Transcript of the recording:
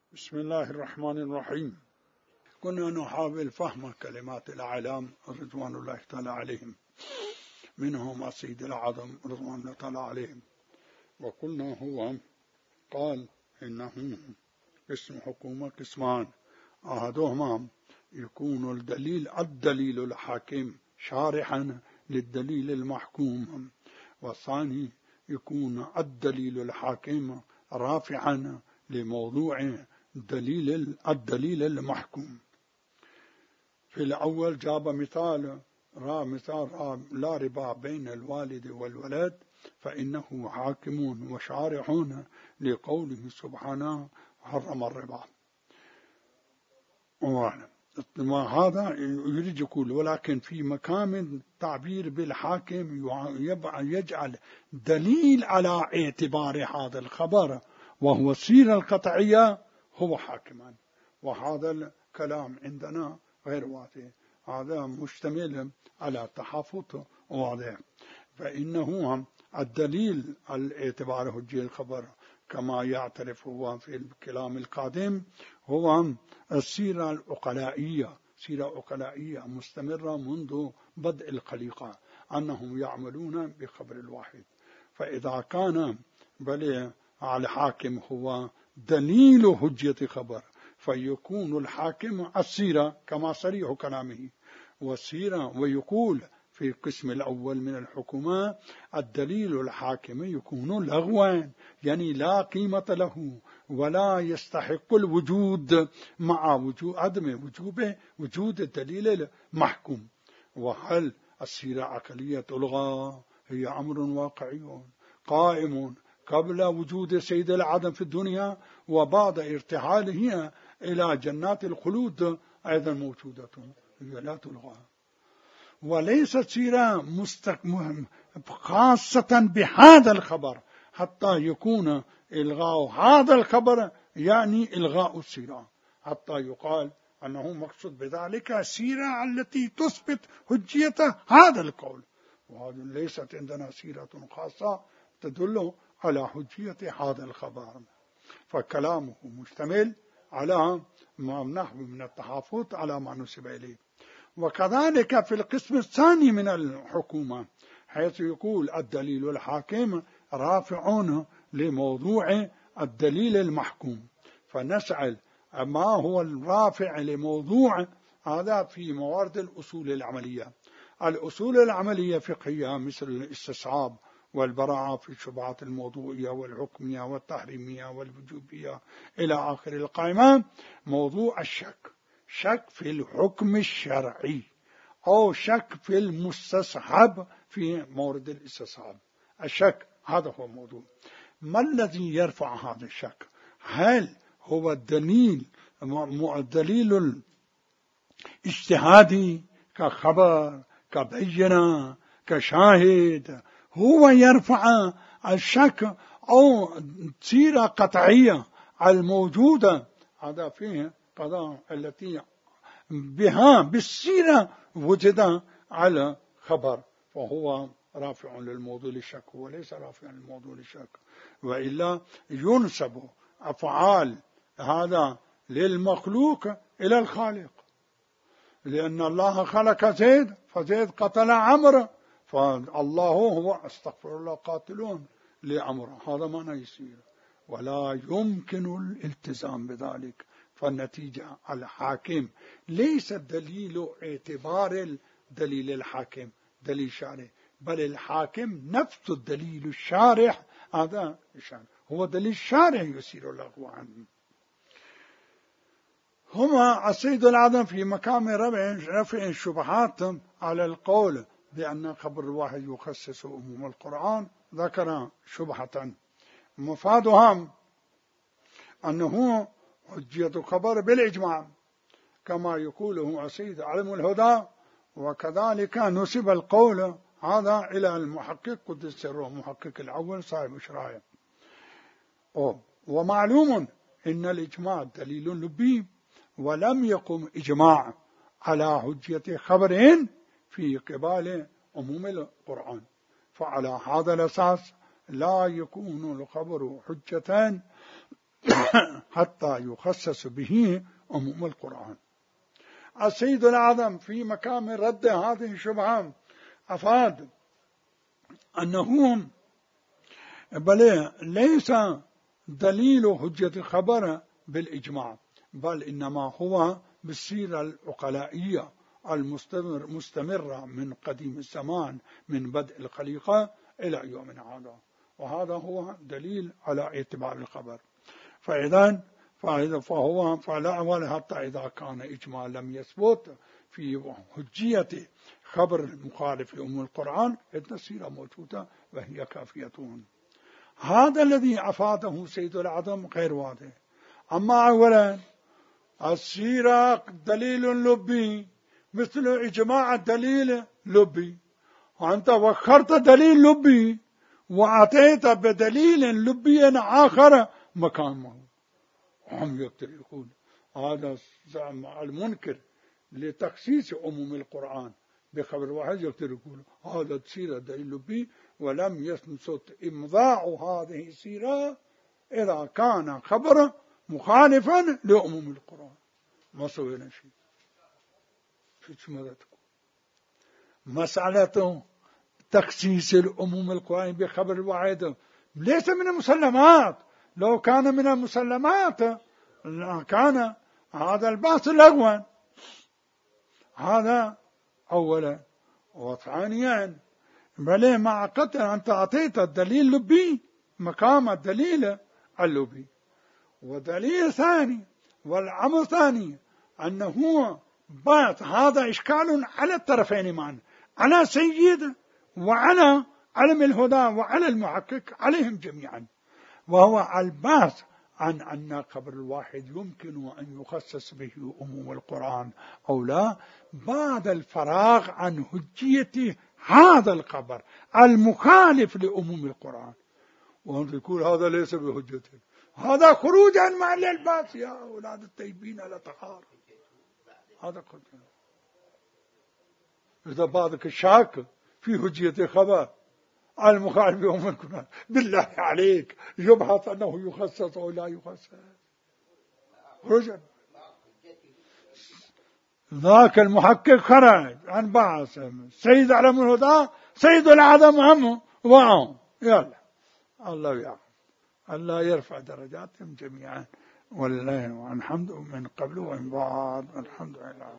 بسم الله الرحمن الرحيم. كنا نحاول فهم كلمات الأعلام رضوان الله تعالى عليهم، منهم السيد الأعظم رضوان الله تعالى عليهم، وقلنا هو قال إنه اسم حكومة قسمان، أحدهما يكون الدليل الحاكم شارحا للدليل المحكوم، والثاني يكون الدليل الحاكم رافعا لموضوع الدليل المحكوم. في الأول جاب مثال لا ربا بين الوالد والولد فإنه حاكم وشارحون لقوله سبحانه حرم الربا. وهذا يريد يقول ولكن في مقام التعبير بالحاكم يجعل دليل على اعتبار هذا الخبر وهو السيرة القطعية هو حاكما، وهذا الكلام عندنا غير واضح، هذا مشتمل على تحفظ واضح، فإنه الدليل الاعتبار حجية الخبر كما يعترف هو في الكلام القادم هو السيرة العقلائية، سيرة عقلائية مستمرة منذ بدء الخليقة أنهم يعملون بخبر الواحد. فإذا كان بل الحاكم هو دليل حجية خبر فيكون الحاكم السيرة كما صريح كلامه والسيرة، ويقول في القسم الأول من الحكومة الدليل الحاكم يكون لغوا، يعني لا قيمة له ولا يستحق الوجود مع عدم وجود الدليل المحكوم. وهل السيرة عقلية تلغى؟ هي أمر واقعي قائم قبل وجود سيد العدم في الدنيا وبعد ارتحاله إلى جنات الخلود أيضا موجودة، هي لا تلغى، وليست سيرة خاصة بهذا الخبر حتى يكون إلغاء هذا الخبر يعني إلغاء السيرة، حتى يقال أنه مقصود بذلك السيرة التي تثبت حجية هذا القول، وهذه ليست عندنا سيرة خاصة تدل على حجية هذا الخبر، فكلامه مشتمل على نحو من التحافظ على ما نسب إليه. وكذلك في القسم الثاني من الحكومة حيث يقول الدليل الحاكم رافعون لموضوع الدليل المحكوم، فنسأل ما هو الرافع لموضوع هذا في موارد الأصول العملية. الأصول العملية فقهية مثل الاستصحاب والبراءة في الشبهات الموضوعية والحكمية والتحريمية والوجوبية إلى آخر القائمة. موضوع الشك، شك في الحكم الشرعي أو شك في المستصحب في مورد الاستصحاب، الشك هذا هو الموضوع. ما الذي يرفع هذا الشك؟ هل هو الدليل الاجتهادي كخبر كبينة كشاهد هو يرفع الشك أو سيرة قطعية الموجودة؟ هذا فيه قضاء التي بها بالسيرة وجد على خبر، فهو رافع للموضوع للشك وليس رافع للموضوع للشك، وإلا ينسب أفعال هذا للمخلوق إلى الخالق، لأن الله خلق زيد فزيد قتل عمرو فالله هو استغفر الله قاتلون لعمرو، هذا ما يصير ولا يمكن الالتزام بذلك. فالنتيجة الحاكم ليس الدليل اعتبار الدليل الحاكم دليل شارع، بل الحاكم نفس الدليل الشارع، هذا هو دليل شارع يسير اللغو عنه. هما السيد العظم في مقام رفع الشبهات على القول بأن خبر الواحد يخصص أموم القرآن ذكر شبهة مفادها أنه حجية خبر بالإجماع كما يقوله السيد علم الهدى، وكذلك نسب القول هذا إلى المحقق قدس سره محقق الأول صاحب إشراعه. ومعلوم إن الإجماع دليل لبي ولم يقم إجماع على حجية خبر في قبال عموم القرآن، فعلى هذا الأساس لا يكون الخبر حجة حتى يخصص به عموم القرآن. السيد الأعظم في مقام رد هذه الشبهة أفاد أنه بل ليس دليل حجة الخبر بالإجماع، بل إنما هو بالسيرة العقلائية المستمرة من قديم الزمان، من بدء الخليقة إلى يومنا هذا، وهذا هو دليل على اعتبار الخبر. فلا حتى إذا كان إجماع لم يثبت في حجية خبر المخالف لأم القرآن السيرة موجودة وهي كافية. هذا الذي أفاده سيد الأعظم غير واضح. أما أولا السيرة دليل لبي مثل إجماع الدليل لبي، وأنت وخرت دليل لبي وأتيت بدليل لبي آخر مكانه. هم يقول هذا المنكر لتخصيص عموم القرآن بخبر واحد يقول هذا السيرة دليل لبي، ولم يثبت إمضاء هذه السيرة إذا كان خبر مخالفا لعموم القرآن. ما سوينا شيء في مدتكم. مسألة تخصيص العموم القرآن بخبر الواحد ليس من المسلمات. لو كان من المسلمات كان هذا البحث لغوا. هذا أولا. وثانيا بل مع قتل أنت أعطيت الدليل لبي مقام الدليل اللبي. ودليل ثاني والأمر ثاني أنه بات هذا إشكال على الطرفين معا، على سيد وعلى علم الهدى وعلى المحقق، عليهم جميعا، وهو البحث عن أن خبر الواحد يمكن أن يخصص به عموم القرآن أو لا، بعد الفراغ عن حجية هذا الخبر المخالف لعموم القرآن. وأنت تقول هذا ليس بحجة، هذا خروج عن محل البحث يا أولاد الطيبين على طهارة. هذا خروج. إذا بعضك الشاك في حجية الخبر المخالف لعموم القرآن بالله عليك يبحث أنه يخصص أو لا يخصص. رجل ذاك المحقق خرج عن بحث سيد علم الهدى سيد الأعظم هم وعهم. يلا الله يعلم، الله يرفع درجاتهم جميعا، والله الحمد من قبل ومن بعد، الحمد لله.